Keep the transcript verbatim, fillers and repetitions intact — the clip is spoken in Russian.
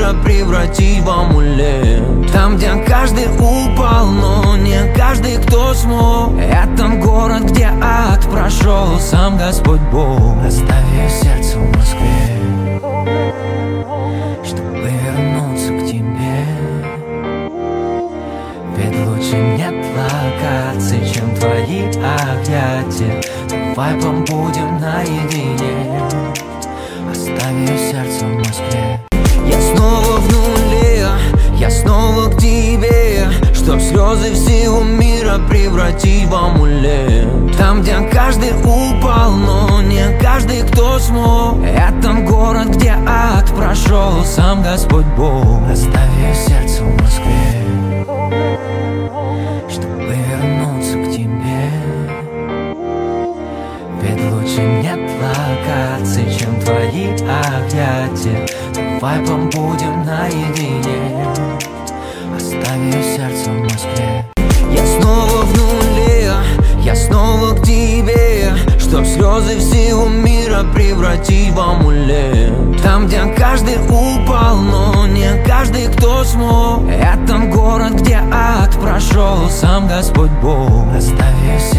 мира превратить в амулет. Там, где каждый упал, но не каждый, кто смог. Это город, где ад прошел сам Господь Бог. Оставив сердце в Москве, чтобы вернуться к тебе. Ведь лучше нет локаций, чем твои объятия. Давай побудем наедине, оставив сердце в Москве. Я снова в нуле, я снова к тебе, чтоб слезы всего мира превратить в амулет. Там, где каждый упал, но не каждый, кто смог. Это город, где ад прошел сам Господь Бог. Оставив сердце в Москве, чтобы вернуться к тебе. Ведь лучше нет локаций, чем твои объятия. Давай побудем наедине, оставив сердце в Москве. Я снова в нуле, я снова к тебе, чтоб слезы всего мира превратить в амулет. Там, где каждый упал, но не каждый, кто смог. Это город, где ад прошел сам Господь Бог. Оставив сердце